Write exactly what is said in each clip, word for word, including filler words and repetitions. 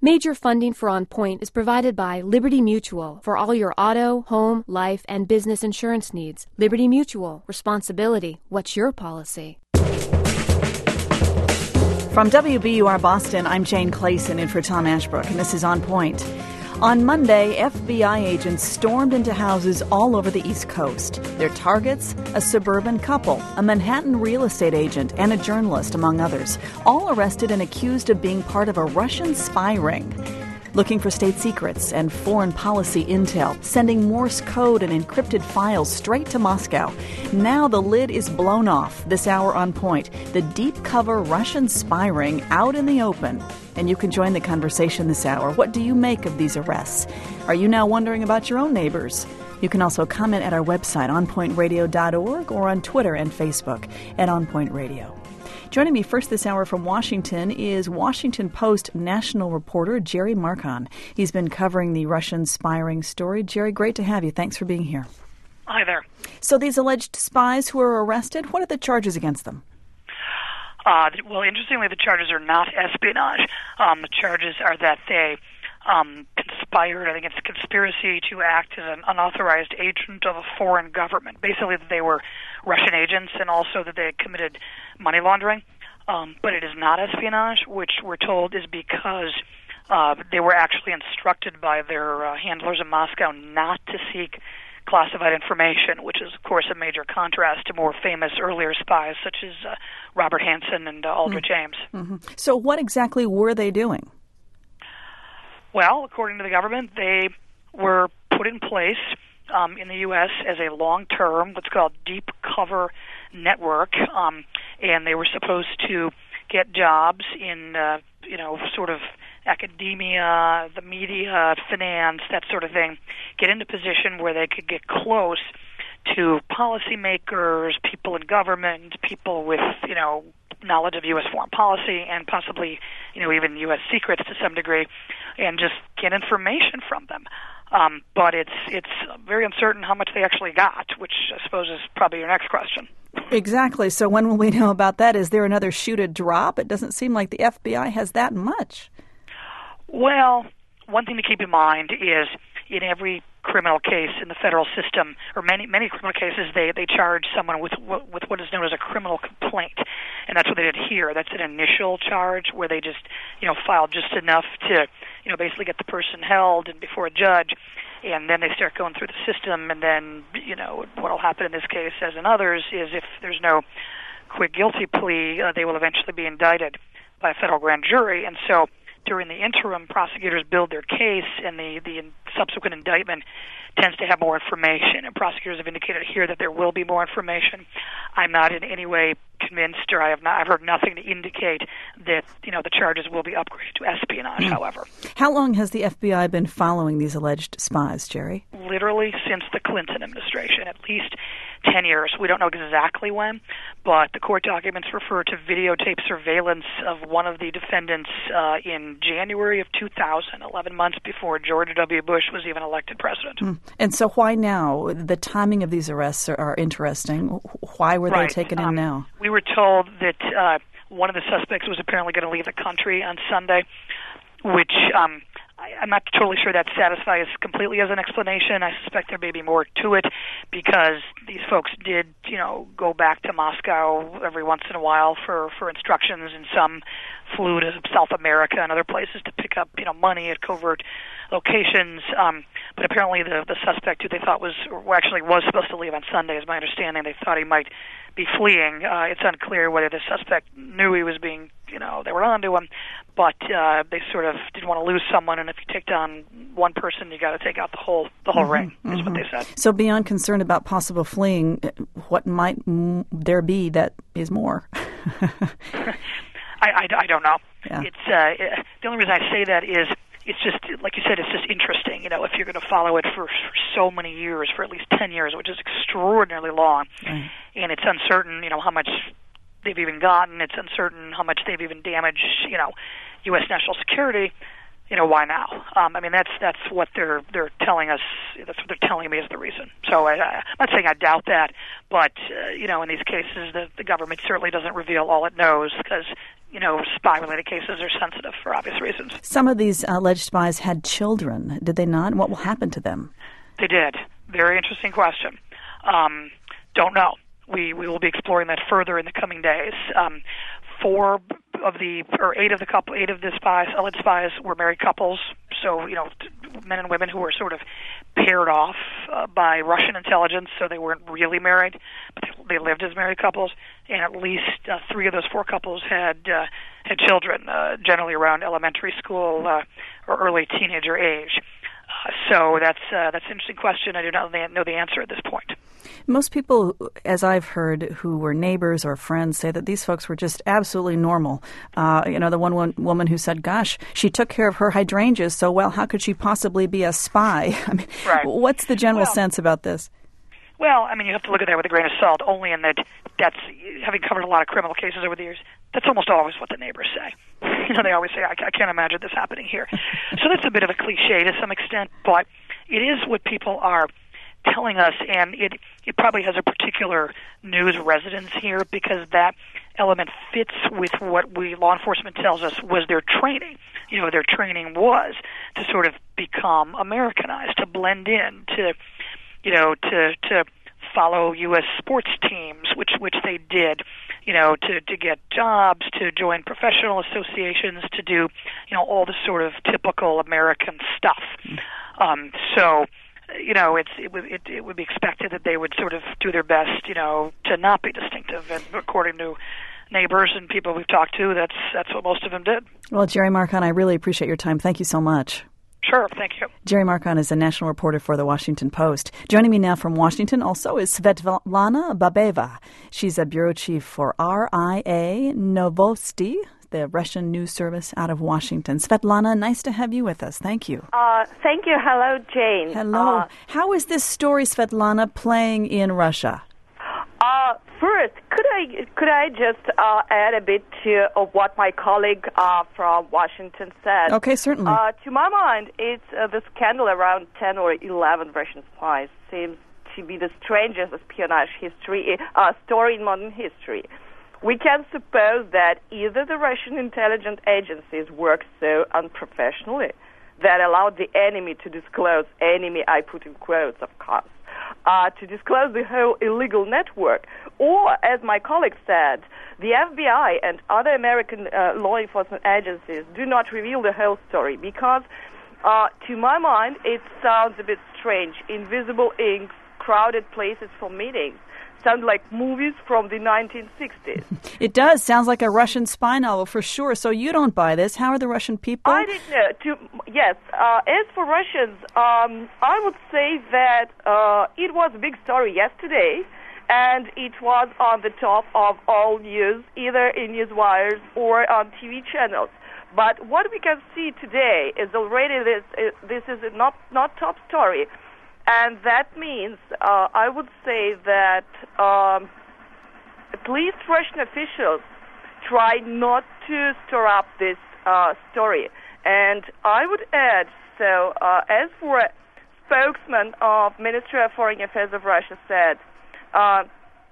Major funding for On Point is provided by Liberty Mutual for all your auto, home, life, and business insurance needs. Liberty Mutual. Responsibility. What's your policy? From W B U R Boston, I'm Jane Clayson in for Tom Ashbrook, and this is On Point. On Monday, F B I agents stormed into houses all over the East Coast. Their targets, a suburban couple, a Manhattan real estate agent, and a journalist, among others, all arrested and accused of being part of a Russian spy ring. Looking for state secrets and foreign policy intel, sending Morse code and encrypted files straight to Moscow. Now the lid is blown off. This hour On Point, the deep cover Russian spy ring out in the open. And you can join the conversation this hour. What do you make of these arrests? Are you now wondering about your own neighbors? You can also comment at our website, on point radio dot org, or on Twitter and Facebook at On Point Radio. Joining me first this hour from Washington is Washington Post national reporter Jerry Marcon. He's been covering the Russian spy ring story. Jerry, great to have you. Thanks for being here. Hi there. So these alleged spies who are arrested, what are the charges against them? Uh, well, interestingly, the charges are not espionage. Um, the charges are that they um, conspired, I think it's conspiracy to act as an unauthorized agent of a foreign government. Basically, that they were Russian agents and also that they had committed money laundering. Um, but it is not espionage, which we're told is because uh, they were actually instructed by their uh, handlers in Moscow not to seek classified information, which is, of course, a major contrast to more famous earlier spies such as uh, Robert Hansen and uh, Aldrich mm-hmm. Ames. Mm-hmm. So what exactly were they doing? Well, according to the government, they were put in place um, in the U S as a long-term, what's called deep cover network, um, and they were supposed to get jobs in, uh, you know, sort of academia, the media, finance, that sort of thing, get into position where they could get close to policymakers, people in government, people with, you know, knowledge of U S foreign policy and possibly, you know, even U S secrets to some degree, and just get information from them. Um, but it's it's very uncertain how much they actually got, which I suppose is probably your next question. Exactly. So when will we know about that? Is there another shoe to drop? It doesn't seem like the F B I has that much. Well, one thing to keep in mind is in every criminal case in the federal system, or many many criminal cases, they, they charge someone with with what is known as a criminal complaint, and that's what they did here. That's an initial charge where they just you know filed just enough to you know basically get the person held and before a judge, and then they start going through the system, and then you know what will happen in this case, as in others, is if there's no quick guilty plea, uh, they will eventually be indicted by a federal grand jury, and so during the interim, prosecutors build their case, and the, the subsequent indictment tends to have more information. And prosecutors have indicated here that there will be more information. I'm not in any way convinced, or I have not. I've heard nothing to indicate that you know the charges will be upgraded to espionage. Mm. However, how long has the F B I been following these alleged spies, Jerry? Literally since the Clinton administration, at least ten years. We don't know exactly when, but the court documents refer to videotape surveillance of one of the defendants uh, in January of two thousand, eleven months before George W. Bush was even elected president. Mm. And so why now? The timing of these arrests are, are interesting. Why were right. they taken in um, now? We were told that uh, one of the suspects was apparently going to leave the country on Sunday, which um, I, I'm not totally sure that satisfies completely as an explanation. I suspect there may be more to it because these folks did, you know, go back to Moscow every once in a while for, for instructions, and some flew to South America and other places to pick up, you know, money at covert locations. Um, but apparently the, the suspect who they thought was, or actually was supposed to leave on Sunday, is my understanding. They thought he might be fleeing. Uh, it's unclear whether the suspect knew he was being, you know, they were on to him, but uh, they sort of didn't want to lose someone, and if you take down one person, you got to take out the whole the whole mm-hmm, ring, is mm-hmm. what they said. So beyond concern about possible fleeing, what might m- there be that is more? I, I, I don't know. Yeah. It's uh, it, the only reason I say that is it's just, like you said, it's just interesting. You know, if you're going to follow it for, for so many years, for at least ten years, which is extraordinarily long, right. and it's uncertain, you know, how much they've even gotten. It's uncertain how much they've even damaged, you know, U S national security. you know, why now? Um, I mean, that's that's what they're they're telling us. That's what they're telling me is the reason. So I, I, I'm not saying I doubt that, but uh, you know, in these cases, the, the government certainly doesn't reveal all it knows because, you know, spy-related cases are sensitive for obvious reasons. Some of these alleged spies had children, did they not? What will happen to them? They did. Very interesting question. Um, don't know. We we will be exploring that further in the coming days. Um, four of the, or eight of the couple, eight of the spies, alleged spies, were married couples. So, you know, men and women who were sort of paired off uh, by Russian intelligence, so they weren't really married, but they, they lived as married couples. And at least uh, three of those four couples had uh, had children, uh, generally around elementary school uh, or early teenager age. Uh, so that's uh, that's an interesting question. I do not know the answer at this point. Most people, as I've heard, who were neighbors or friends, say that these folks were just absolutely normal. Uh, you know, the one, one woman who said, gosh, she took care of her hydrangeas so well, how could she possibly be a spy? I mean, right. What's the general well, sense about this? Well, I mean, you have to look at that with a grain of salt, only in that that's, having covered a lot of criminal cases over the years, that's almost always what the neighbors say. You know, they always say, I, I can't imagine this happening here. So that's a bit of a cliche to some extent, but it is what people are telling us, and it it probably has a particular news resonance here because that element fits with what we law enforcement tells us was their training. You know, their training was to sort of become Americanized, to blend in, to you know, to to follow U S sports teams, which which they did, you know, to to get jobs, to join professional associations, to do, you know, all the sort of typical American stuff. Um, so. You know, it's it would it, it would be expected that they would sort of do their best, you know, to not be distinctive. And according to neighbors and people we've talked to, that's that's what most of them did. Well, Jerry Marcon, I really appreciate your time. Thank you so much. Sure, thank you. Jerry Marcon is a national reporter for The Washington Post. Joining me now from Washington also is Svetlana Babeva. She's a bureau chief for R I A Novosti, the Russian news service out of Washington. Svetlana, nice to have you with us. Thank you. Uh, thank you. Hello, Jane. Hello. Uh, How is this story, Svetlana, playing in Russia? Uh, first, could I could I just uh, add a bit to uh, what my colleague uh, from Washington said? Okay, certainly. Uh, to my mind, it's uh, the scandal around ten or eleven Russian spies seems to be the strangest espionage history uh, story in modern history. We can suppose that either the Russian intelligence agencies worked so unprofessionally that allowed the enemy to disclose, enemy I put in quotes, of course, uh, to disclose the whole illegal network, or, as my colleague said, the F B I and other American uh, law enforcement agencies do not reveal the whole story because, uh, to my mind, it sounds a bit strange. Invisible inks, crowded places for meetings. Sound like movies from the nineteen sixties. It does. Sounds like a Russian spy novel for sure. So you don't buy this. How are the Russian people? I didn't know. To, yes. Uh, as for Russians, um, I would say that uh, it was a big story yesterday, and it was on the top of all news, either in news wires or on T V channels. But what we can see today is already this. Uh, this is a not not top story. And that means, uh, I would say that um, at least Russian officials try not to stir up this uh, story. And I would add, so uh, as for a spokesman of Ministry of Foreign Affairs of Russia said, uh,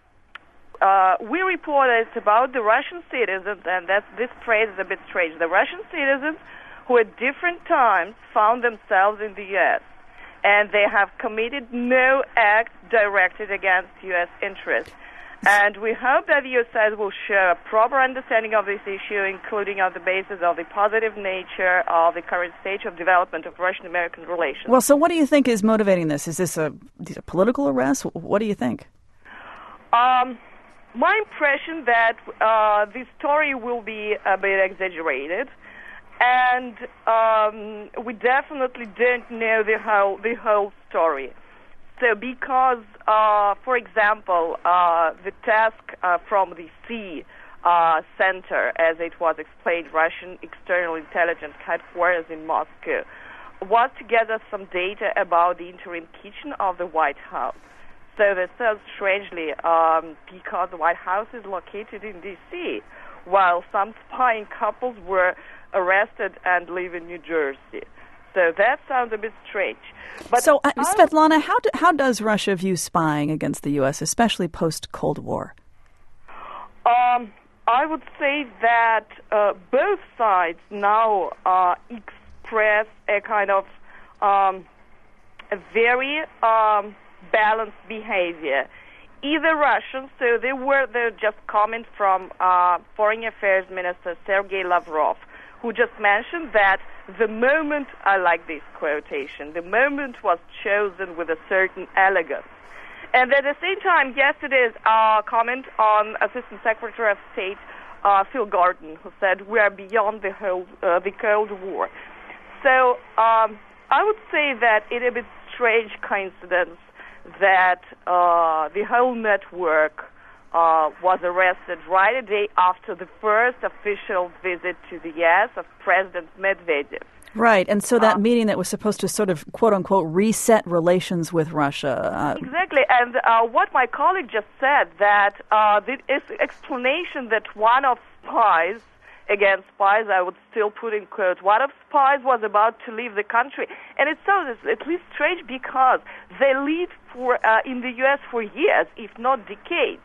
uh, we reported about the Russian citizens, and that's, this phrase is a bit strange, the Russian citizens who at different times found themselves in the U S, and they have committed no act directed against U S interests. And we hope that the U S side will show a proper understanding of this issue, including on the basis of the positive nature of the current stage of development of Russian-American relations. Well, so what do you think is motivating this? Is this a, these are political arrests? What do you think? Um, my impression that uh, this story will be a bit exaggerated. And um, we definitely don't know the whole the whole story. So, because, uh, for example, uh, the task uh, from the C uh, Center, as it was explained, Russian External Intelligence Headquarters in Moscow, was to gather some data about the interim kitchen of the White House. So that sounds strangely, um, because the White House is located in D C, while some spying couples were arrested and live in New Jersey. So that sounds a bit strange. But so, uh, Svetlana, how do, how does Russia view spying against the U S, especially post-Cold War? Um, I would say that uh, both sides now uh, express a kind of um, a very um, balanced behavior. Either Russians, so they were the just comment from uh, Foreign Affairs Minister Sergei Lavrov, who just mentioned that the moment, I like this quotation, the moment was chosen with a certain elegance. And at the same time, yesterday's uh, comment on Assistant Secretary of State uh, Phil Gordon, who said we are beyond the whole uh, the Cold War. So um, I would say that it's a bit strange coincidence that uh, the whole network uh, was arrested right a day after the first official visit to the U S of President Medvedev. Right, and so that uh, meeting that was supposed to sort of, quote-unquote, reset relations with Russia. Uh, exactly, and uh, what my colleague just said, that uh, the explanation that one of spies, again, spies I would still put in quotes, one of spies was about to leave the country. And it sounds at least strange because they lived for, uh, in the U S for years, if not decades.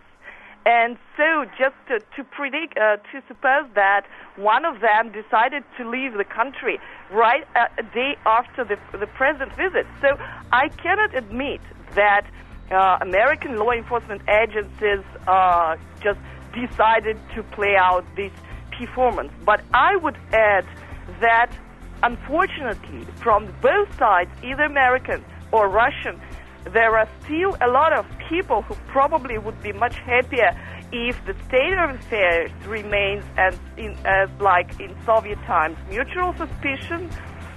And so just to, to predict, uh, to suppose that one of them decided to leave the country right uh, a day after the, the president's visit. So I cannot admit that uh, American law enforcement agencies uh, just decided to play out this performance. But I would add that, unfortunately, from both sides, either American or Russian, there are still a lot of people who probably would be much happier if the state of affairs remains as in as like in Soviet times, mutual suspicion,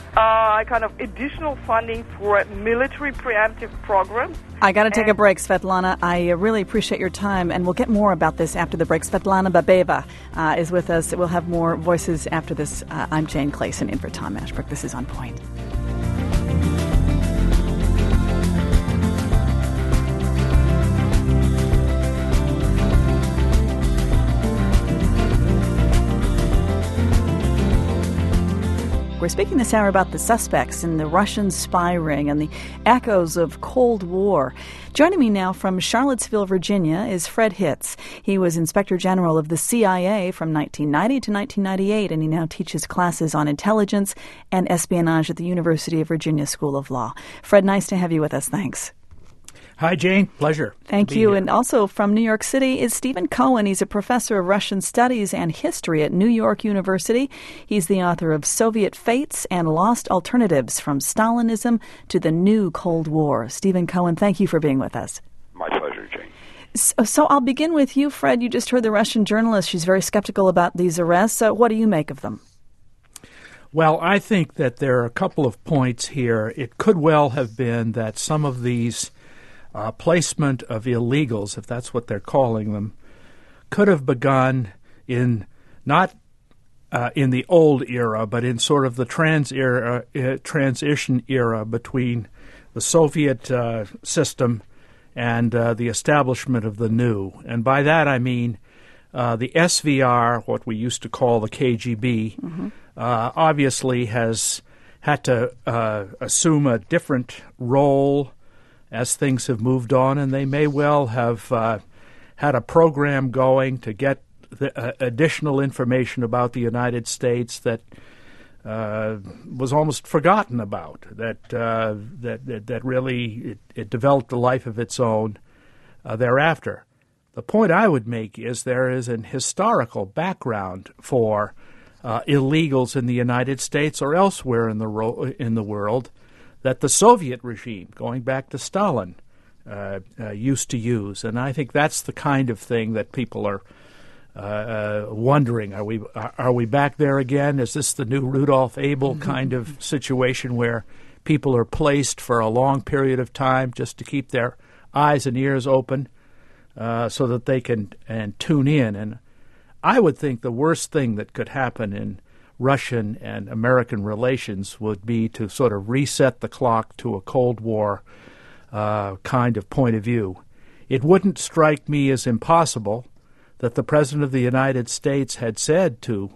uh, kind of additional funding for military preemptive programs. I got to take a break, Svetlana. I uh, really appreciate your time, and we'll get more about this after the break. Svetlana Babeva uh, is with us. We'll have more voices after this. Uh, I'm Jane Clayson in for Tom Ashbrook. This is On Point. We're speaking this hour about the suspects in the Russian spy ring and the echoes of Cold War. Joining me now from Charlottesville, Virginia, is Fred Hitz. He was Inspector General of the C I A from nineteen ninety to nineteen ninety-eight, and he now teaches classes on intelligence and espionage at the University of Virginia School of Law. Fred, nice to have you with us. Thanks. Hi, Jane. Pleasure. Thank you. Here. And also from New York City is Stephen Cohen. He's a professor of Russian studies and history at New York University. He's the author of Soviet Fates and Lost Alternatives, From Stalinism to the New Cold War. Stephen Cohen, thank you for being with us. My pleasure, Jane. So, so I'll begin with you, Fred. You just heard the Russian journalist. She's very skeptical about these arrests. Uh, what do you make of them? Well, I think that there are a couple of points here. It could well have been that some of these Uh, placement of illegals, if that's what they're calling them, could have begun in not uh, in the old era, but in sort of the trans era, uh, transition era between the Soviet uh, system and uh, the establishment of the new. And by that I mean uh, the S V R, what we used to call the K G B, mm-hmm. uh, obviously has had to uh, assume a different role as things have moved on, and they may well have uh, had a program going to get the, uh, additional information about the United States that uh, was almost forgotten about, that uh, that, that that really it, it developed a life of its own uh, thereafter. The point I would make is there is an historical background for uh, illegals in the United States or elsewhere in the ro- in the world that the Soviet regime, going back to Stalin, uh, uh, used to use. And I think that's the kind of thing that people are uh, uh, wondering. Are we are we back there again? Is this the new Rudolf Abel mm-hmm. kind of situation where people are placed for a long period of time just to keep their eyes and ears open uh, so that they can and tune in? And I would think the worst thing that could happen in Russian and American relations would be to sort of reset the clock to a Cold War uh, kind of point of view. It wouldn't strike me as impossible that the President of the United States had said to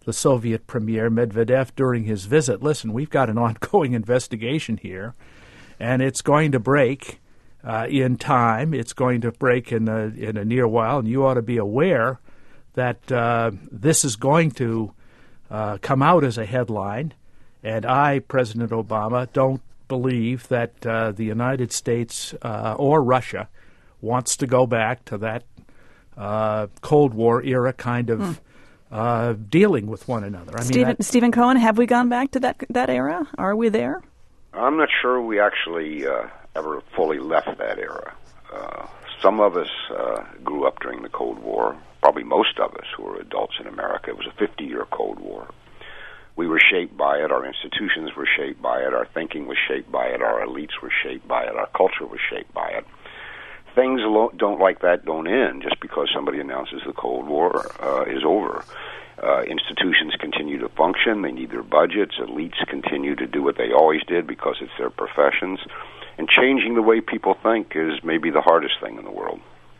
the Soviet Premier Medvedev during his visit, listen, we've got an ongoing investigation here, and it's going to break uh, in time. It's going to break in a, in a near while, and you ought to be aware that uh, this is going to uh, come out as a headline. And I, President Obama, don't believe that uh, the United States uh, or Russia wants to go back to that uh, Cold War era kind of mm. uh, dealing with one another. I Stephen, mean, I, Stephen Cohen, have we gone back to that that era? Are we there? I'm not sure we actually uh, ever fully left that era. Uh, some of us uh, grew up during the Cold War, probably most of us who are adults in America. It was a fifty-year Cold War. We were shaped by it. Our institutions were shaped by it. Our thinking was shaped by it. Our elites were shaped by it. Our culture was shaped by it. Things lo- don't like that don't end just because somebody announces the Cold War uh, is over. Uh, institutions continue to function. They need their budgets. Elites continue to do what they always did because it's their professions. And changing the way people think is maybe the hardest thing in the world.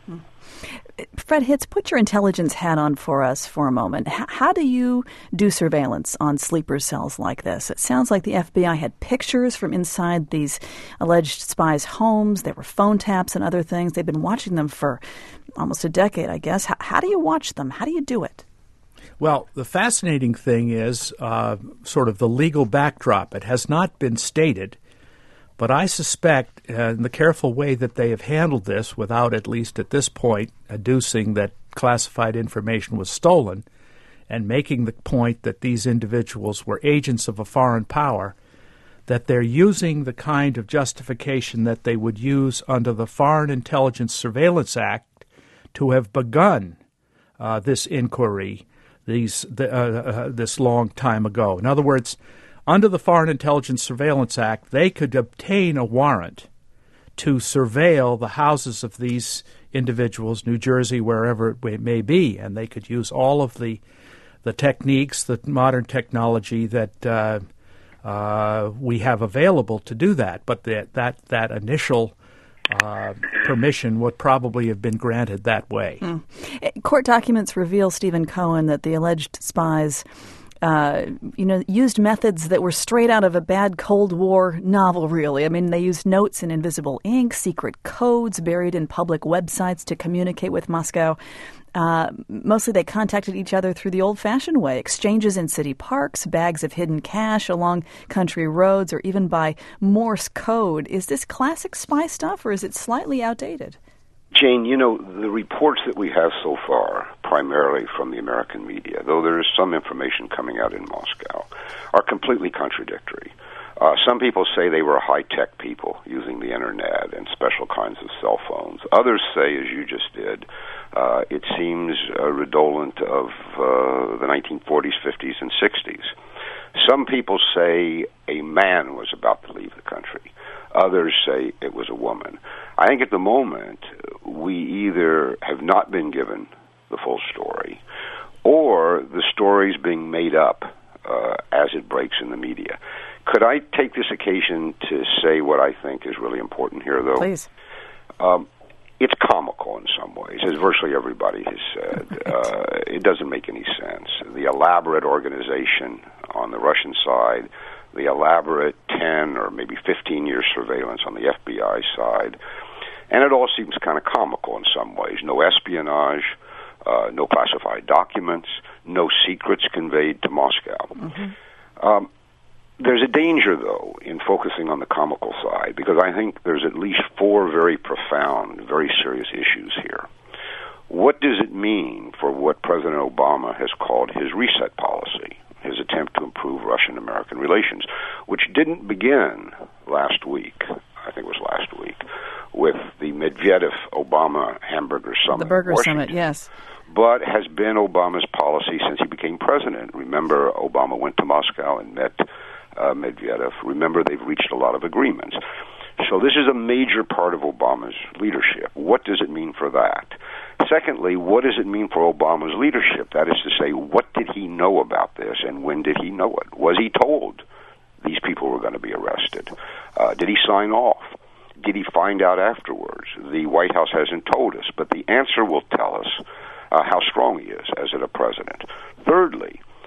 Fred Hitz, put your intelligence hat on for us for a moment. H- how do you do surveillance on sleeper cells like this? It sounds like the F B I had pictures from inside these alleged spies' homes. There were phone taps and other things. They've been watching them for almost a decade, I guess. H- how do you watch them? How do you do it? Well, the fascinating thing is uh, sort of the legal backdrop. It has not been stated, but I suspect, uh, in the careful way that they have handled this, without at least at this point adducing that classified information was stolen, and making the point that these individuals were agents of a foreign power, that they're using the kind of justification that they would use under the Foreign Intelligence Surveillance Act to have begun uh, this inquiry these the, uh, uh, this long time ago. In other words, under the Foreign Intelligence Surveillance Act, they could obtain a warrant to surveil the houses of these individuals, New Jersey, wherever it may be, and they could use all of the the techniques, the modern technology that uh, uh, we have available to do that. But that that that initial uh, permission would probably have been granted that way. Mm. Court documents reveal, Stephen Cohen, that the alleged spies Uh, you know, used methods that were straight out of a bad Cold War novel, really. I mean, they used notes in invisible ink, secret codes buried in public websites to communicate with Moscow. Uh, mostly they contacted each other through the old-fashioned way, exchanges in city parks, bags of hidden cash along country roads, or even by Morse code. Is this classic spy stuff, or is it slightly outdated? Jane, you know, the reports that we have so far, primarily from the American media, though there is some information coming out in Moscow, are completely contradictory. Uh, some people say they were high-tech people using the Internet and special kinds of cell phones. Others say, as you just did, uh, it seems uh, redolent of uh, the nineteen forties, fifties, and sixties. Some people say a man was about to leave the country. Others say it was a woman. I think at the moment we either have not been given the full story or the story's being made up uh, as it breaks in the media. Could I take this occasion to say what I think is really important here, though? Please. Um, it's comical in some ways, as virtually everybody has said. Uh, it doesn't make any sense. The elaborate organization on the Russian side, the elaborate ten or maybe fifteen-year surveillance on the F B I side, and it all seems kind of comical in some ways. No espionage, uh, no classified documents, no secrets conveyed to Moscow. Mm-hmm. Um, there's a danger, though, in focusing on the comical side, because I think there's at least four very profound, very serious issues here. What does it mean for what President Obama has called his reset policy, his attempt to improve Russian-American relations, which didn't begin last week, I think it was last week, with the Medvedev-Obama hamburger summit. The burger Washington, summit, yes. But has been Obama's policy since he became president. Remember, Obama went to Moscow and met uh, Medvedev. Remember, they've reached a lot of agreements. So this is a major part of Obama's leadership. What does it mean for that? Secondly, what does it mean for Obama's leadership? That is to say, what did he know about this, and when did he know it? Was he told these people were going to be arrested? Uh, did he sign off? Did he find out afterwards? The White House hasn't told us, but the answer will tell us uh, how strong he is as a president. Thirdly,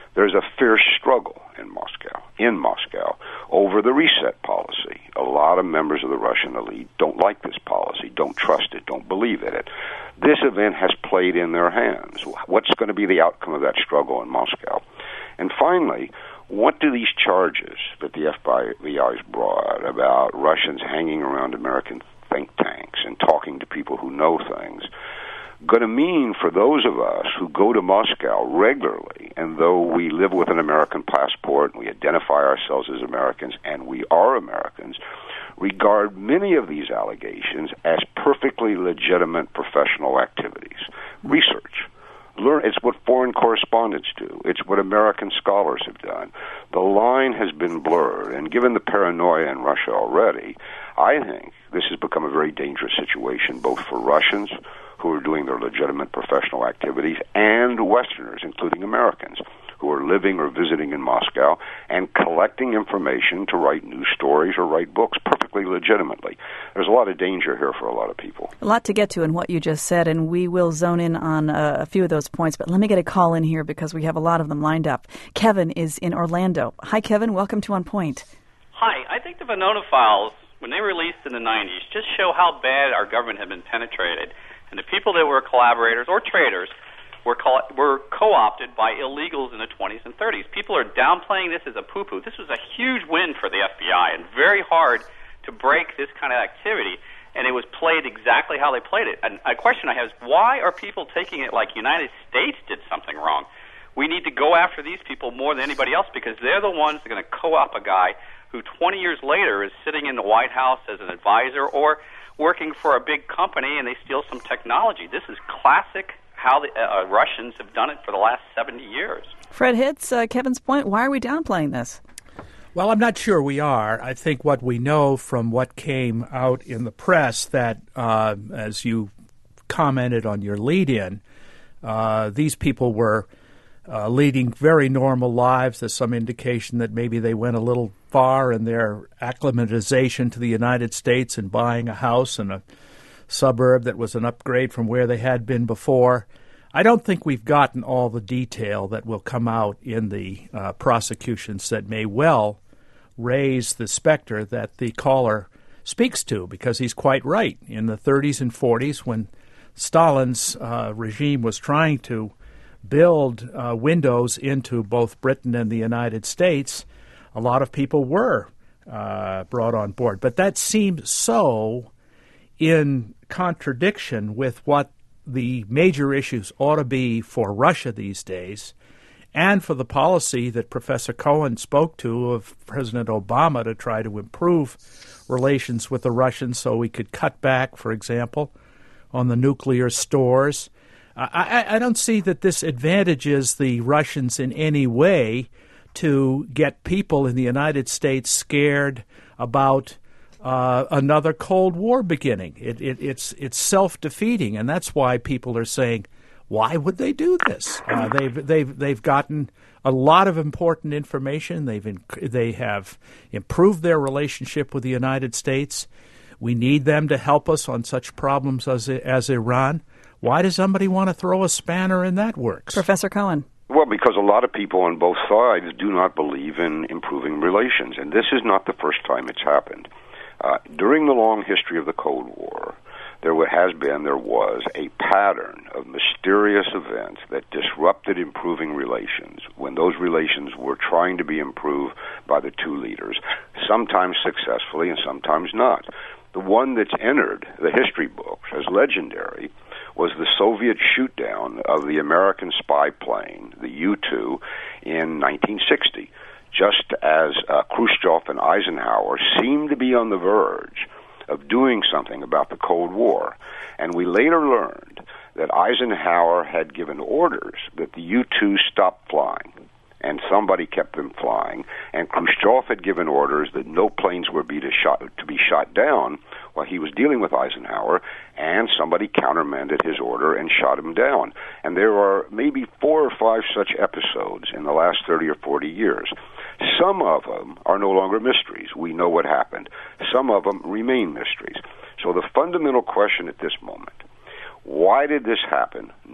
there's a fierce struggle in Moscow, in Moscow, over the reset policy. A lot of members of the Russian elite don't like this policy, don't trust it, don't believe in it. This event has played in their hands. What's going to be the outcome of that struggle in Moscow? And finally, what do these charges that the F B I has brought about Russians hanging around American think tanks and talking to people who know things going to mean for those of us who go to Moscow regularly, and though we live with an American passport and we identify ourselves as Americans, and we are Americans, regard many of these allegations as perfectly legitimate professional activities. Research. Learn. It's what foreign correspondents do. It's what American scholars have done. The line has been blurred, and given the paranoia in Russia already, I think this has become a very dangerous situation, both for Russians, who are doing their legitimate professional activities, and Westerners, including Americans, who are living or visiting in Moscow and collecting information to write news stories or write books perfectly legitimately. There's a lot of danger here for a lot of people. A lot to get to in what you just said, and we will zone in on uh, a few of those points, but let me get a call in here because we have a lot of them lined up. Kevin is in Orlando. Hi, Kevin. Welcome to On Point. Hi. I think the Venona files, when they released in the nineties, just show how bad our government had been penetrated. And the people that were collaborators or traitors were co- were co-opted by illegals in the twenties and thirties. People are downplaying this as a poo-poo. This was a huge win for the F B I and very hard to break this kind of activity. And it was played exactly how they played it. And a question I have is, why are people taking it like United States did something wrong? We need to go after these people more than anybody else because they're the ones that are going to co-op a guy who twenty years later is sitting in the White House as an advisor or working for a big company, and they steal some technology. This is classic how the uh, Russians have done it for the last seventy years. Fred Hitz, uh, Kevin's point, why are we downplaying this? Well, I'm not sure we are. I think what we know from what came out in the press that, uh, as you commented on your lead-in, uh, these people were uh, leading very normal lives. There's some indication that maybe they went a little far in their acclimatization to the United States and buying a house in a suburb that was an upgrade from where they had been before. I don't think we've gotten all the detail that will come out in the uh, prosecutions that may well raise the specter that the caller speaks to, because he's quite right. In the thirties and forties, when Stalin's uh, regime was trying to build uh, windows into both Britain and the United States, a lot of people were uh, brought on board. But that seemed so in contradiction with what the major issues ought to be for Russia these days, and for the policy that Professor Cohen spoke to of President Obama to try to improve relations with the Russians so we could cut back, for example, on the nuclear stores. I, I, I don't see that this advantages the Russians in any way to get people in the United States scared about uh, another Cold War beginning. It, it, it's it's self-defeating, and that's why people are saying, why would they do this? Uh, they've they've they've gotten a lot of important information. They've inc- they have improved their relationship with the United States. We need them to help us on such problems as as Iran. Why does somebody want to throw a spanner in that works? Professor Cohen. Well, because a lot of people on both sides do not believe in improving relations, and this is not the first time it's happened. Uh, during the long history of the Cold War, there has been, there was a pattern of mysterious events that disrupted improving relations when those relations were trying to be improved by the two leaders, sometimes successfully and sometimes not. The one that's entered the history books as legendary was the Soviet shoot-down of the American spy plane, the U two, in nineteen sixty, just as uh, Khrushchev and Eisenhower seemed to be on the verge of doing something about the Cold War. And we later learned that Eisenhower had given orders that the U two stop flying, and somebody kept them flying, and Khrushchev had given orders that no planes were be to, shot, to be shot down while he was dealing with Eisenhower, and somebody countermanded his order and shot him down. And there are maybe four or five such episodes in the last thirty or forty years. Some of them are no longer mysteries. We know what happened. Some of them remain mysteries. So the fundamental question at this moment, why did this happen?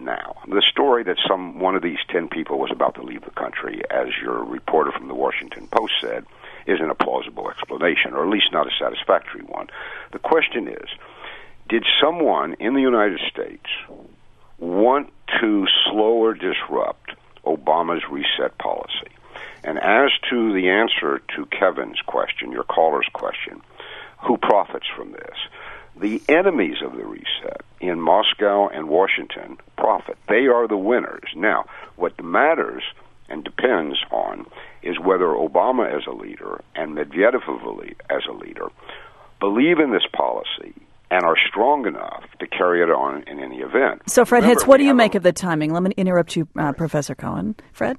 now. The story that some one of these ten people was about to leave the country, as your reporter from the Washington Post said, isn't a plausible explanation, or at least not a satisfactory one. The question is, did someone in the United States want to slow or disrupt Obama's reset policy? And as to the answer to Kevin's question, your caller's question, who profits from this? The enemies of the reset in Moscow and Washington profit. They are the winners. Now, what matters and depends on is whether Obama as a leader and Medvedev as a leader believe in this policy and are strong enough to carry it on in any event. So, Fred Remember, Hitz, what do you a, make of the timing? Let me interrupt you, uh, Professor Cohen. Fred?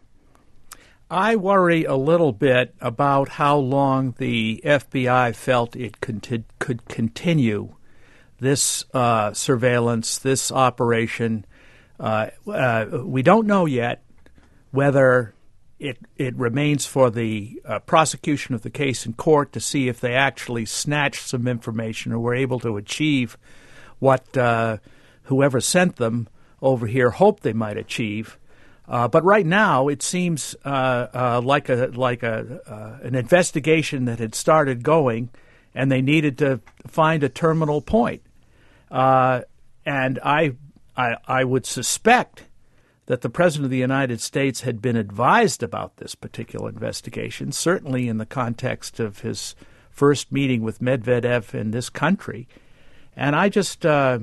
I worry a little bit about how long the F B I felt it could, could continue this uh, surveillance, this operation. Uh, uh, we don't know yet whether it it remains for the uh, prosecution of the case in court to see if they actually snatched some information or were able to achieve what uh, whoever sent them over here hoped they might achieve. Uh, but right now, it seems uh, uh, like a like a uh, an investigation that had started going, and they needed to find a terminal point. Uh, and I, I I would suspect that the President of the United States had been advised about this particular investigation, certainly in the context of his first meeting with Medvedev in this country. And I just. Uh,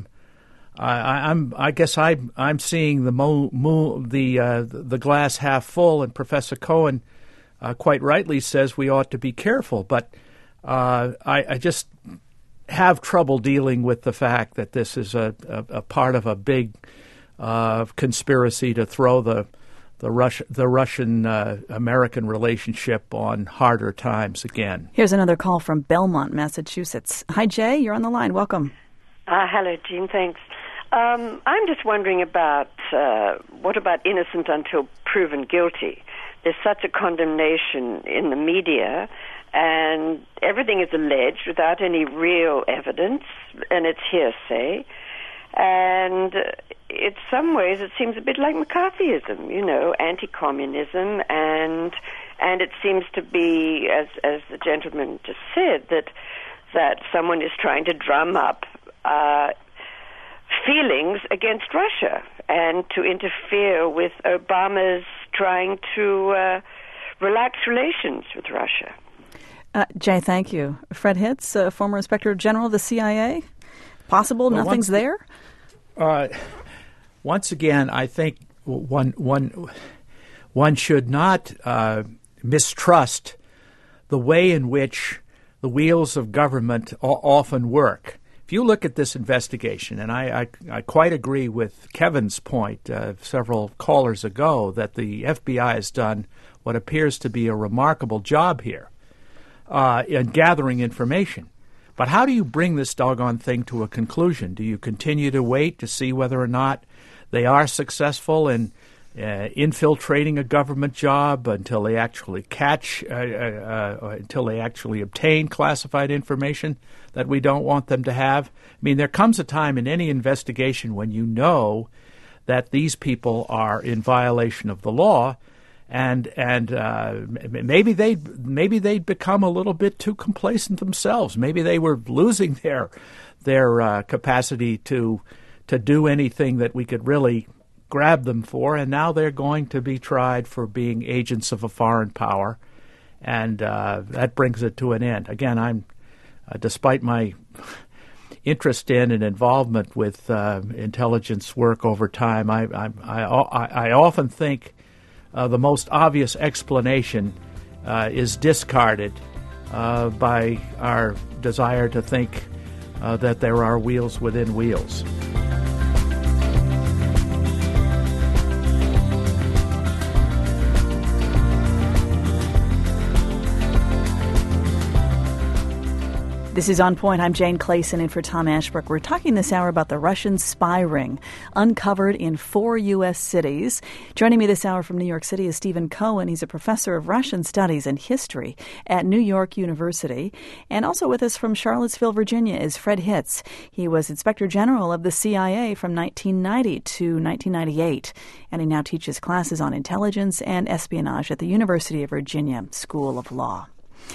I, I'm. I guess I, I'm seeing the mo, mo, the uh, the glass half full, and Professor Cohen uh, quite rightly says we ought to be careful. But uh, I, I just have trouble dealing with the fact that this is a, a, a part of a big uh, conspiracy to throw the the Russian the Russian uh, American relationship on harder times again. Here's another call from Belmont, Massachusetts. Hi, Jay. You're on the line. Welcome. Uh, hello, Gene. Thanks. Um, I'm just wondering about uh, what about innocent until proven guilty? There's such a condemnation in the media, and everything is alleged without any real evidence, and it's hearsay. And in some ways, it seems a bit like McCarthyism, you know, anti-communism, and and it seems to be, as as the gentleman just said, that that someone is trying to drum up Uh, feelings against Russia and to interfere with Obama's trying to uh, relax relations with Russia. Uh, Jay, thank you. Fred Hitz, uh, former Inspector General of the C I A. Possible well, nothing's once, there? Uh, once again, I think one one one should not uh, mistrust the way in which the wheels of government o- often work. If you look at this investigation, and I, I, I quite agree with Kevin's point uh, several callers ago that the F B I has done what appears to be a remarkable job here uh, in gathering information. But how do you bring this doggone thing to a conclusion? Do you continue to wait to see whether or not they are successful in uh, infiltrating a government job until they actually catch, uh, uh, uh, until they actually obtain classified information that we don't want them to have? I mean, there comes a time in any investigation when you know that these people are in violation of the law, and and uh, maybe they maybe they'd become a little bit too complacent themselves. Maybe they were losing their their uh, capacity to to do anything that we could really grab them for, and now they're going to be tried for being agents of a foreign power, and uh, that brings it to an end. Again, I'm. Uh, despite my interest in and involvement with uh, intelligence work over time, I, I, I, I often think uh, the most obvious explanation uh, is discarded uh, by our desire to think uh, that there are wheels within wheels. This is On Point. I'm Jane Clayson in for Tom Ashbrook. We're talking this hour about the Russian spy ring uncovered in four U S cities. Joining me this hour from New York City is Stephen Cohen. He's a professor of Russian studies and history at New York University. And also with us from Charlottesville, Virginia is Fred Hitz. He was Inspector General of the C I A from nineteen ninety to nineteen ninety-eight. And he now teaches classes on intelligence and espionage at the University of Virginia School of Law.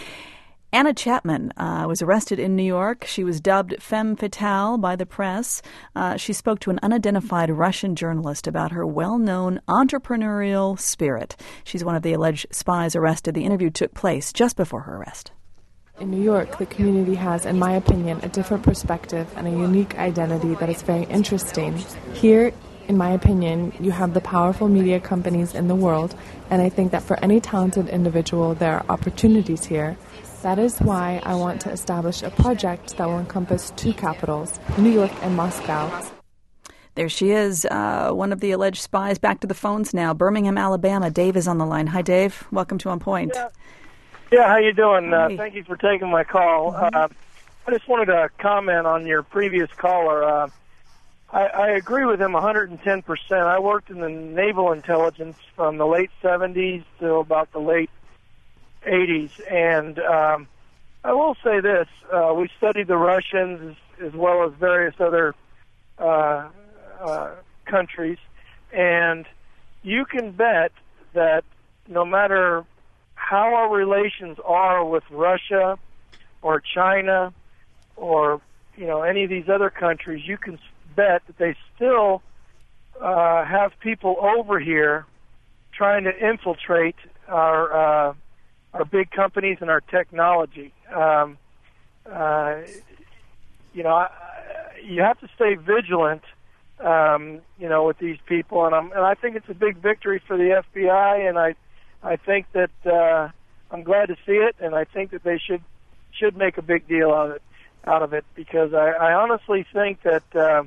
Anna Chapman uh, was arrested in New York. She was dubbed femme fatale by the press. Uh, she spoke to an unidentified Russian journalist about her well-known entrepreneurial spirit. She's one of the alleged spies arrested. The interview took place just before her arrest. In New York, the community has, in my opinion, a different perspective and a unique identity that is very interesting. Here, in my opinion, you have the powerful media companies in the world, and I think that for any talented individual, there are opportunities here. That is why I want to establish a project that will encompass two capitals, New York and Moscow. There she is, uh, one of the alleged spies. Back to the phones now. Birmingham, Alabama. Dave is on the line. Hi, Dave. Welcome to On Point. Yeah, yeah how you doing? Uh, thank you for taking my call. Mm-hmm. Uh, I just wanted to comment on your previous caller. Uh, I, I agree with him one hundred ten percent. I worked in the naval intelligence from the late seventies to about the late eighties, and um, I will say this, uh, we studied the Russians as, as well as various other uh, uh, countries, and you can bet that no matter how our relations are with Russia or China or, you know, any of these other countries, you can bet that they still uh, have people over here trying to infiltrate our uh, our big companies and our technology. Um, uh, you know, I, you have to stay vigilant, um, you know, with these people, and, I'm, and I think it's a big victory for the F B I, and I, I think that uh, I'm glad to see it, and I think that they should should make a big deal out of it, out of it, because I, I honestly think that uh,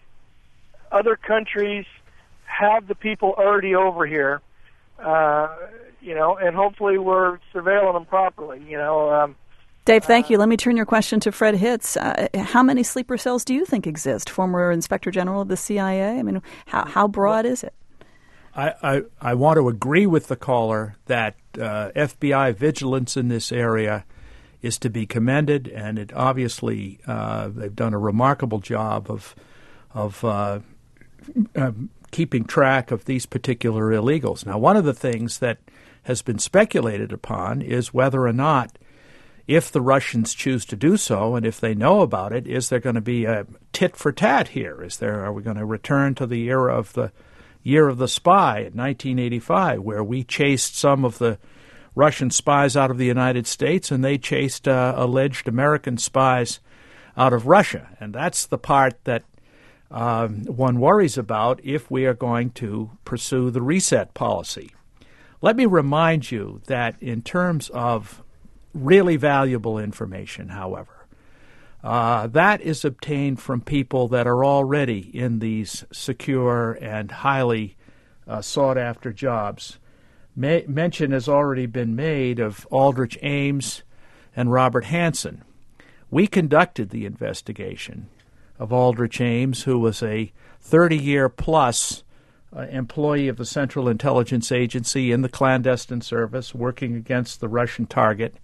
other countries have the people already over here. Uh, you know, and hopefully we're surveilling them properly, you know. Um, Dave, thank uh, you. Let me turn your question to Fred Hitz. Uh, how many sleeper cells do you think exist? Former Inspector General of the C I A? I mean, how, how broad is it? I, I, I want to agree with the caller that uh, F B I vigilance in this area is to be commended, and it obviously uh, they've done a remarkable job of of uh, uh, keeping track of these particular illegals. Now, one of the things that has been speculated upon is whether or not, if the Russians choose to do so, and if they know about it, is there going to be a tit for tat here? Is there? Are we going to return to the era of the year of the spy in nineteen eighty-five, where we chased some of the Russian spies out of the United States and they chased uh, alleged American spies out of Russia? And that's the part that um, one worries about if we are going to pursue the reset policy. Let me remind you that in terms of really valuable information, however, uh, that is obtained from people that are already in these secure and highly uh, sought-after jobs. Ma- mention has already been made of Aldrich Ames and Robert Hansen. We conducted the investigation of Aldrich Ames, who was a thirty-year plus uh, employee of the Central Intelligence Agency in the clandestine service, working against the Russian target.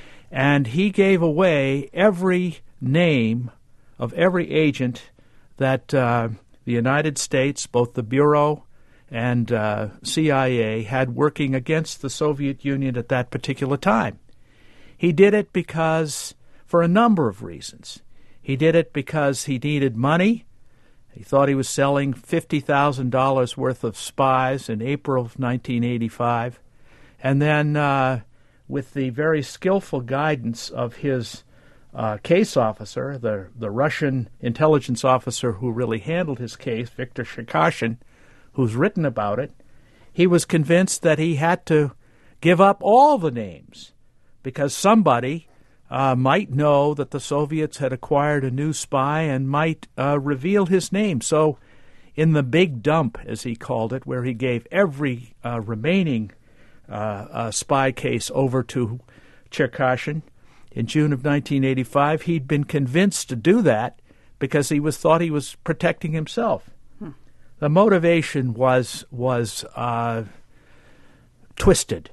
And he gave away every name of every agent that uh, the United States, both the Bureau and uh, C I A, had working against the Soviet Union at that particular time. He did it because, for a number of reasons. He did it because he needed money. He thought he was selling fifty thousand dollars worth of spies in April of nineteen eighty-five. And then uh, with the very skillful guidance of his uh, case officer, the, the Russian intelligence officer who really handled his case, Viktor Cherkashin, who's written about it, he was convinced that he had to give up all the names because somebody uh, might know that the Soviets had acquired a new spy and might uh, reveal his name. So in the big dump, as he called it, where he gave every uh, remaining uh, uh, spy case over to Cherkashin, in June of nineteen eighty-five, he'd been convinced to do that because he was thought he was protecting himself. Hmm. The motivation was was uh, twisted.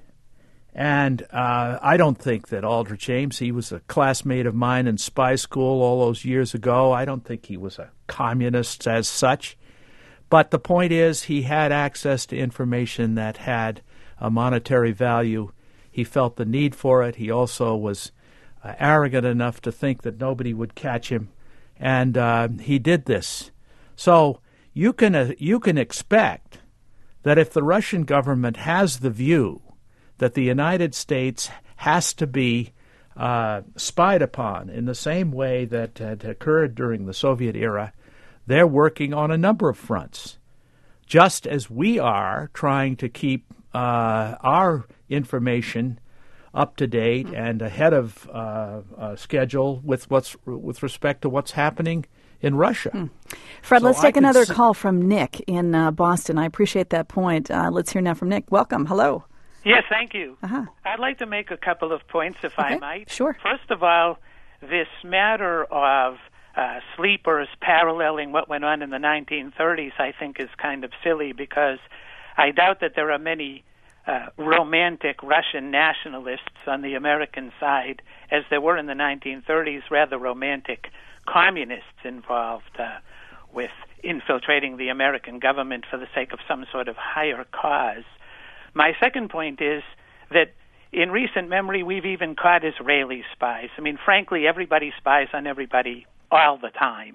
And uh, I don't think that Aldrich Ames, he was a classmate of mine in spy school all those years ago. I don't think he was a communist as such. But the point is, he had access to information that had a monetary value. He felt the need for it. He also was uh, arrogant enough to think that nobody would catch him. And uh, he did this. So you can uh, you can expect that if the Russian government has the view that the United States has to be uh, spied upon in the same way that had occurred during the Soviet era, they're working on a number of fronts, just as we are trying to keep uh, our information up to date and ahead of uh, uh, schedule with what's with respect to what's happening in Russia. Hmm. Fred, so let's take I another s- call from Nick in uh, Boston. I appreciate that point. Uh, let's hear now from Nick. Welcome. Hello. Yes, thank you. Uh-huh. I'd like to make a couple of points, if Okay, I might. sure. First of all, this matter of uh, sleepers paralleling what went on in the nineteen thirties, I think, is kind of silly because I doubt that there are many uh, romantic Russian nationalists on the American side, as there were in the nineteen thirties, rather romantic communists involved uh, with infiltrating the American government for the sake of some sort of higher cause. My second point is that in recent memory, we've even caught Israeli spies. I mean, frankly, everybody spies on everybody all the time.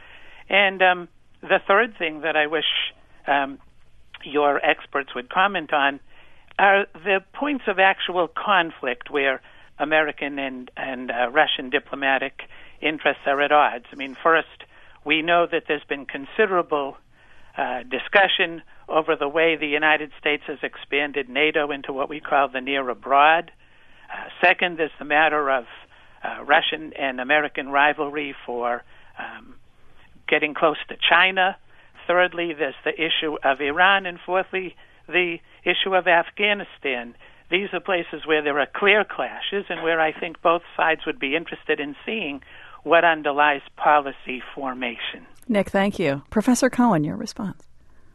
And um, the third thing that I wish um, your experts would comment on are the points of actual conflict where American and, and uh, Russian diplomatic interests are at odds. I mean, first, we know that there's been considerable uh, discussion over the way the United States has expanded NATO into what we call the near abroad. Uh, second, there's the matter of uh, Russian and American rivalry for um, getting close to China. Thirdly, there's the issue of Iran. And fourthly, the issue of Afghanistan. These are places where there are clear clashes and where I think both sides would be interested in seeing what underlies policy formation. Nick, thank you. Professor Cohen, your response.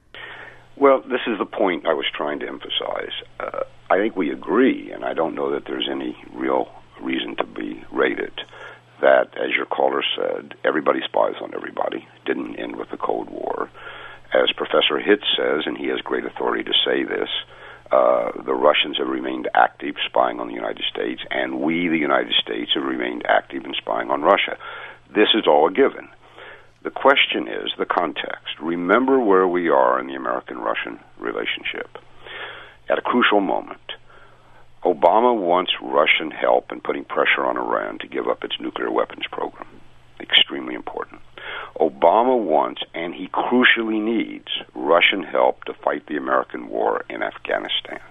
Well, this is the point I was trying to emphasize. Uh, I think we agree, and I don't know that there's any real reason to be rated, that, as your caller said, everybody spies on everybody. Didn't end with the Cold War. As Professor Hitz says, and he has great authority to say this, uh, the Russians have remained active spying on the United States, and we, the United States, have remained active in spying on Russia. This is all a given. The question is the context. Remember where we are in the American-Russian relationship. At a crucial moment, Obama wants Russian help in putting pressure on Iran to give up its nuclear weapons program. Extremely important. Obama wants, and he crucially needs, Russian help to fight the American war in Afghanistan.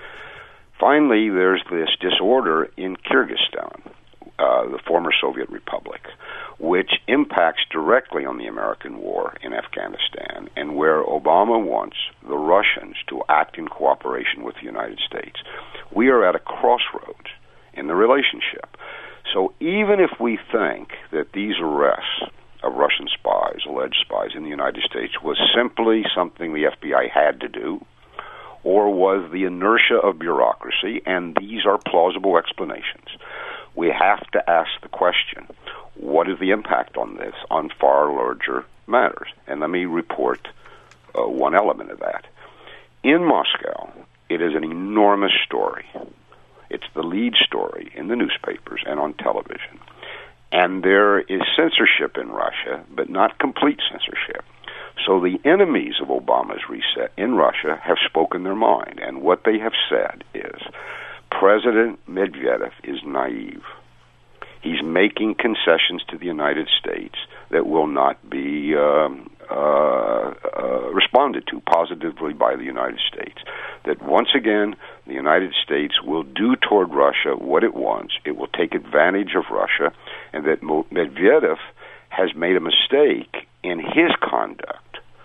Finally, there's this disorder in Kyrgyzstan, uh, the former Soviet Republic, which impacts directly on the American war in Afghanistan, and where Obama wants the Russians to act in cooperation with the United States. We are at a crossroads in the relationship. So even if we think that these arrests of Russian spies, alleged spies in the United States, was simply something the F B I had to do, or was the inertia of bureaucracy, and these are plausible explanations, we have to ask the question, what is the impact on this on far larger matters? And let me report uh, one element of that. In Moscow, it is an enormous story. It's the lead story in the newspapers and on television. And there is censorship in Russia, but not complete censorship. So the enemies of Obama's reset in Russia have spoken their mind. And what they have said is, President Medvedev is naive. He's making concessions to the United States that will not be um, uh, uh, responded to positively by the United States. That once again, the United States will do toward Russia what it wants. It will take advantage of Russia, and that Medvedev has made a mistake in his conduct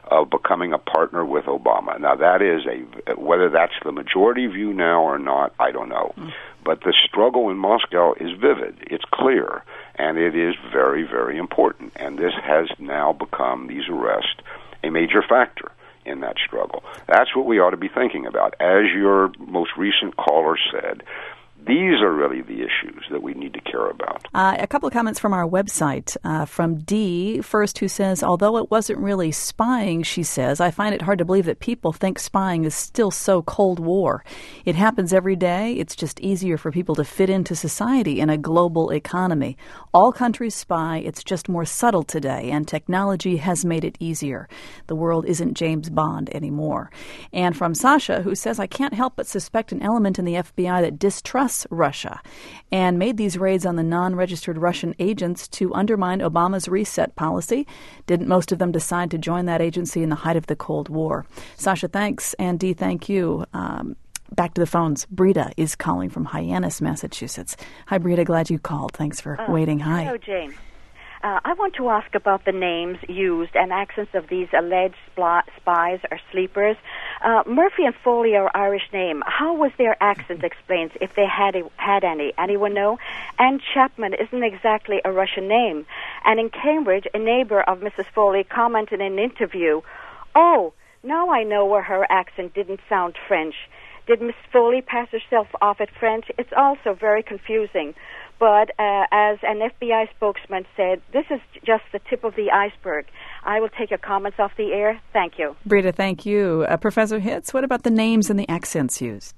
of becoming a partner with Obama. Now, that is a, whether that's the majority view now or not, I don't know. Mm. But the struggle in Moscow is vivid. It's clear. And it is very, very important. And this has now become, these arrests, a major factor in that struggle. That's what we ought to be thinking about. As your most recent caller said, these are really the issues that we need to care about. Uh, a couple of comments from our website. Uh, from Dee, first, who says, although it wasn't really spying, she says, I find it hard to believe that people think spying is still so Cold War. It happens every day. It's just easier for people to fit into society in a global economy. All countries spy. It's just more subtle today, and technology has made it easier. The world isn't James Bond anymore. And from Sasha, who says, I can't help but suspect an element in the F B I that distrusts Russia and made these raids on the non-registered Russian agents to undermine Obama's reset policy. Didn't most of them decide to join that agency in the height of the Cold War? Sasha, thanks. And Dee, thank you. Um, back to the phones. Brita is calling from Hyannis, Massachusetts. Hi, Brita. Glad you called. Thanks for uh, waiting. Hi. Hello, Jane. Uh, I want to ask about the names used and accents of these alleged spl- spies or sleepers. Uh, Murphy and Foley are Irish name. How was their accent explained, if they had a, had any? Anyone know? And Chapman isn't exactly a Russian name. And in Cambridge, a neighbor of Missus Foley commented in an interview, oh, now I know where her accent didn't sound French. Did Miss Foley pass herself off at French? It's also very confusing. But uh, as an F B I spokesman said, this is just the tip of the iceberg. I will take your comments off the air. Thank you. Brita, thank you. Uh, Professor Hitz, what about the names and the accents used?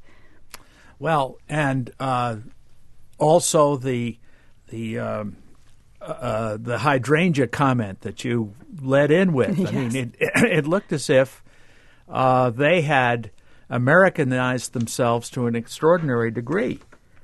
Well, and uh, also the the um, uh, the hydrangea comment that you led in with. Yes. I mean, it, it looked as if uh, they had Americanized themselves to an extraordinary degree.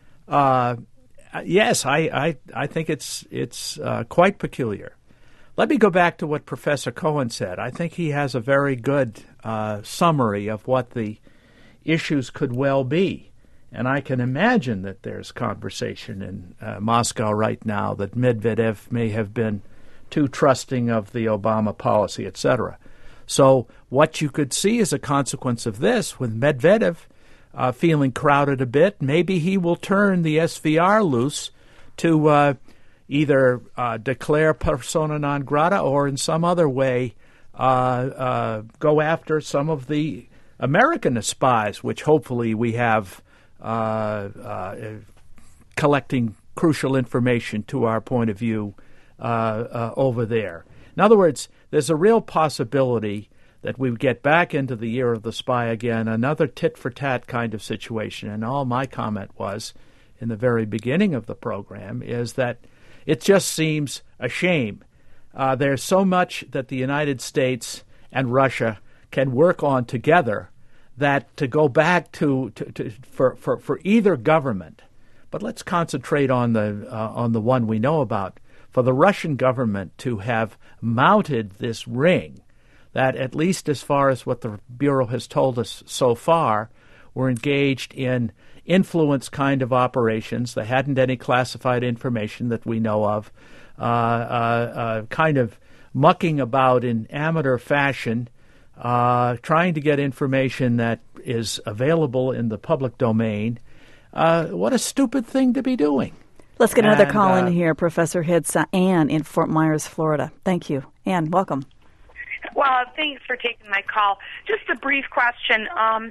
Uh, yes, I, I, I think it's it's uh, quite peculiar. Let me go back to what Professor Cohen said. I think he has a very good uh, summary of what the issues could well be. And I can imagine that there's conversation in uh, Moscow right now that Medvedev may have been too trusting of the Obama policy, et cetera. So what you could see as a consequence of this, with Medvedev uh, feeling crowded a bit, maybe he will turn the S V R loose to uh, either uh, declare persona non grata or in some other way uh, uh, go after some of the American spies, which hopefully we have uh, uh, collecting crucial information to our point of view uh, uh, over there. In other words, there's a real possibility that we get back into the year of the spy again, another tit-for-tat kind of situation. And all my comment was in the very beginning of the program is that it just seems a shame. Uh, there's so much that the United States and Russia can work on together that to go back to, to, to for, for, for either government, but let's concentrate on the uh, on the one we know about, for the Russian government to have mounted this ring that, at least as far as what the Bureau has told us so far, were engaged in influence kind of operations. They hadn't any classified information that we know of, uh, uh, uh, kind of mucking about in amateur fashion, uh, trying to get information that is available in the public domain. Uh, what a stupid thing to be doing. Let's get another and, call uh, in here, Professor Hitz. Uh, Anne in Fort Myers, Florida. Thank you. Anne, welcome. Well, thanks for taking my call. Just a brief question, um,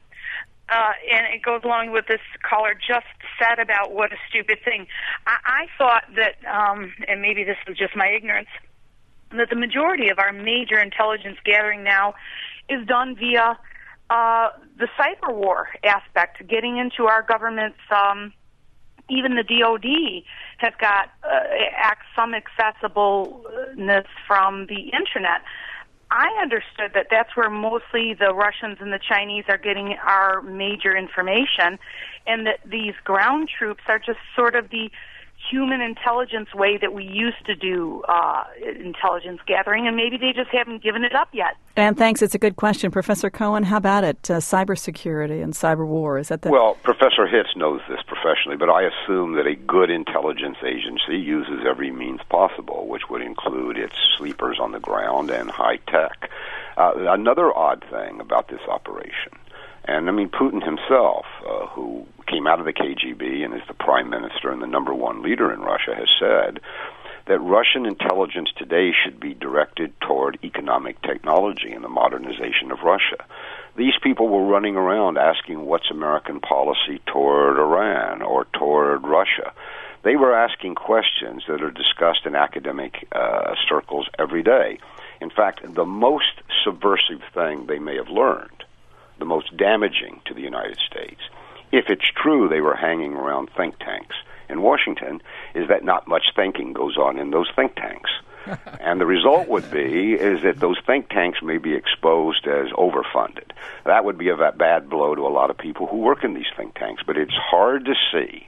uh, and it goes along with this caller just said about what a stupid thing. I, I thought that, um, and maybe this is just my ignorance, that the majority of our major intelligence gathering now is done via uh, the cyber war aspect, getting into our government's, um, even the D O D has got uh, some accessibleness from the Internet. I understood that that's where mostly the Russians and the Chinese are getting our major information, and that these ground troops are just sort of the human intelligence way that we used to do uh, intelligence gathering, and maybe they just haven't given it up yet. And thanks. It's a good question. Professor Cohen, how about it? Uh, cybersecurity and cyber war, is that the... Well, Professor Hitz knows this professionally, but I assume that a good intelligence agency uses every means possible, which would include its sleepers on the ground and high tech. Uh, another odd thing about this operation, and I mean Putin himself, uh, who came out of the K G B and is the prime minister and the number one leader in Russia, has said that Russian intelligence today should be directed toward economic technology and the modernization of Russia. These people were running around asking what's American policy toward Iran or toward Russia. They were asking questions that are discussed in academic uh, circles every day. In fact, the most subversive thing they may have learned, the most damaging to the United States, if it's true they were hanging around think tanks in Washington, is that not much thinking goes on in those think tanks. And the result would be is that those think tanks may be exposed as overfunded. That would be a bad blow to a lot of people who work in these think tanks. But it's hard to see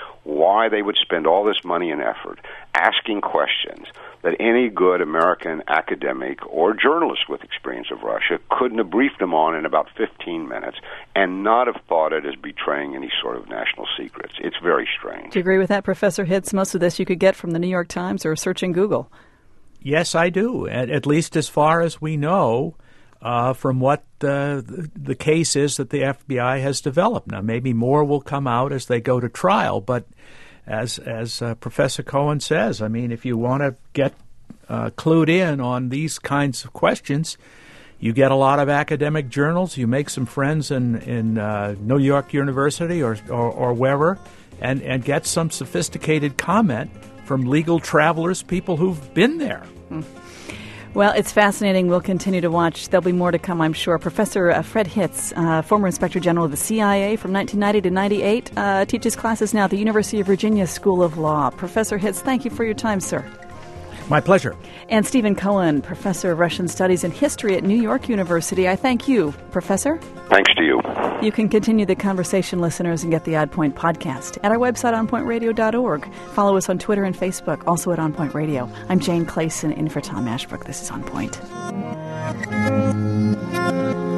why they would spend all this money and effort asking questions that any good American academic or journalist with experience of Russia couldn't have briefed them on in about fifteen minutes and not have thought it as betraying any sort of national secrets. It's very strange. Do you agree with that, Professor Hitz? Most of this you could get from the New York Times or searching Google. Yes, I do, at, at least as far as we know uh, from what uh, the, the case is that the F B I has developed. Now, maybe more will come out as they go to trial, but as as uh, Professor Cohen says, I mean, if you want to get uh, clued in on these kinds of questions, you get a lot of academic journals, you make some friends in, in uh, New York University or, or, or wherever, and, and get some sophisticated comment from legal travelers, people who've been there. Mm. Well, it's fascinating. We'll continue to watch. There'll be more to come, I'm sure. Professor uh, Fred Hitz, uh, former Inspector General of the C I A from nineteen ninety to ninety-eight, uh, teaches classes now at the University of Virginia School of Law. Professor Hitz, thank you for your time, sir. My pleasure. And Stephen Cohen, Professor of Russian Studies and History at New York University. I thank you, Professor. Thanks to you. You can continue the conversation, listeners, and get the Odd Point podcast at our website, on point radio dot org. Follow us on Twitter and Facebook, also at On Point Radio. I'm Jane Clayson, in for Tom Ashbrook. This is On Point.